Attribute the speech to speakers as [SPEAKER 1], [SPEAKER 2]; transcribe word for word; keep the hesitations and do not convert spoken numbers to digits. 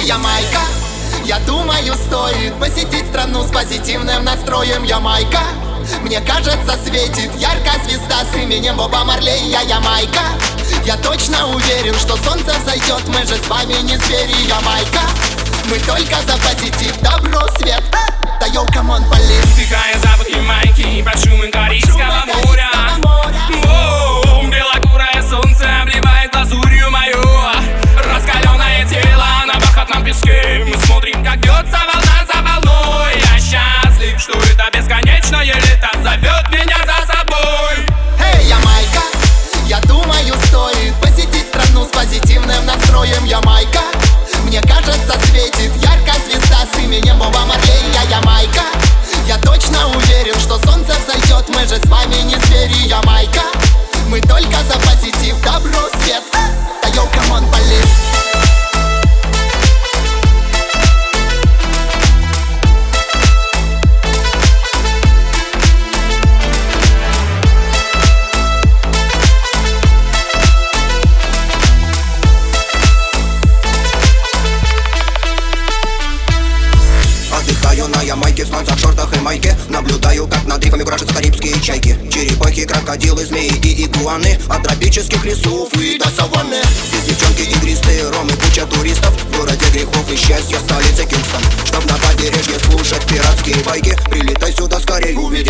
[SPEAKER 1] Ямайка, я думаю, стоит посетить страну с позитивным настроем. Ямайка, мне кажется, светит яркая звезда с именем Боба Марлей. Я Ямайка, я точно уверен, что солнце взойдет, мы же с вами не звери. Ямайка, мы только за позитив, добро, свет. Да йоу, камон, полис.
[SPEAKER 2] Вдыхая запах Ямайки под шумом Карибского моря. Воу, белокурое солнце обливает лазурью мою. Раскаленное тело на бархатном песке. Мы смотрим, как бьется волна за волной. Я счастлив, что это бесконечное лето зовет меня за собой.
[SPEAKER 1] Эй, Ямайка, я думаю, стоит посетить страну с позитивным настроем. Ямайка, мне кажется, светит яркая звезда с именем Боба Марлей. Я Ямайка, я точно уверен, что солнце взойдет, мы же с вами не звери. Ямайка, мы только за позитив, добро, свет. Да йоу, камон, полис.
[SPEAKER 3] Отдыхаю на Ямайке в сланцах, шортах и майке. Наблюдаю, как над рифами куражатся карибские чайки. Черепахи, крокодилы, змеи и игуаны. От тропических лесов и до саванны. Здесь девчонки игристые, ромы, куча туристов. В городе грехов и счастья, столица Кингстон. Чтоб на побережье слушать пиратские байки, прилетай сюда скорей.